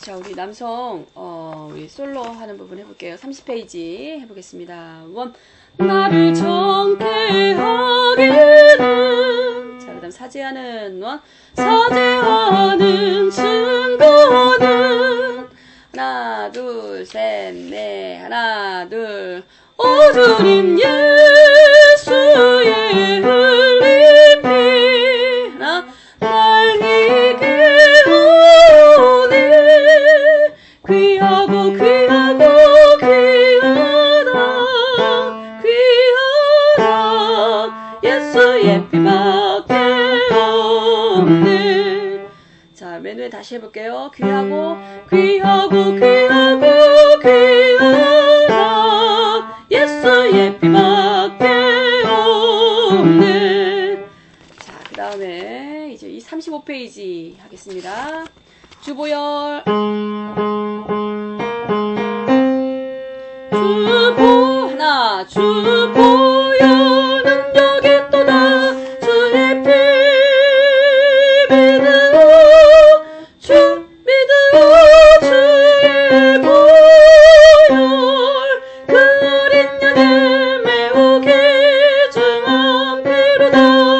자, 우리 남성, 우리 솔로 하는 부분 해볼게요. 30페이지 해보겠습니다. 원. 나를 정케 하기는. 자, 그 다음 사죄하는 원. 사죄하는 증거는. 하나, 둘, 셋, 넷. 하나, 둘. 오, 주님 예수의 흘린 피. 하나, 날 이게 오네. 귀하고 귀하고 귀하다 귀하다 예수의 피밖에 없네. 자, 맨 위에 다시 해볼게요. 귀하고 귀하고 귀하고 귀하다 예수의 피밖에 없네. 자, 그 다음에 이제 이 35페이지 하겠습니다. 주보열. 주보. 주보여는 여기 또다. 주의 피 믿으오. 주 믿으오. 주의 보혈 그 어린 양의 매우 귀중한 피로다.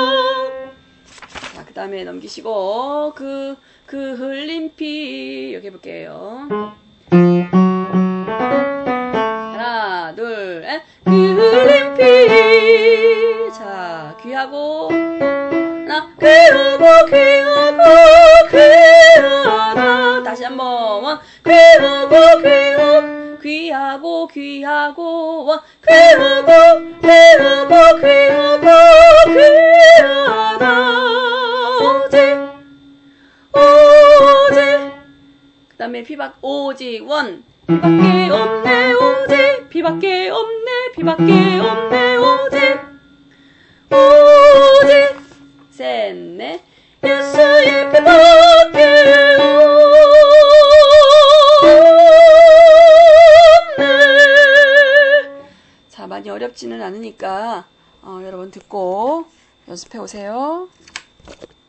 자, 그 다음에 넘기시고 그 흘린 피 여기 해볼게요. 하나, 둘, 셋. 그 흘린 피. 자, 귀하고 하나, 귀하고 귀하고 귀하다. 다시 한번 원. 귀하고 귀하고 귀하고 귀하고 원. 귀하고 귀하고 귀하고 귀하다. 그 다음에 피밖 오직 원. 피밖에 없네 오직. 피밖에 없네 피밖에 없네 오직. 오직 셋 넷. 예수의 피밖에 없네. 자, 많이 어렵지는 않으니까 여러분 듣고 연습해 오세요.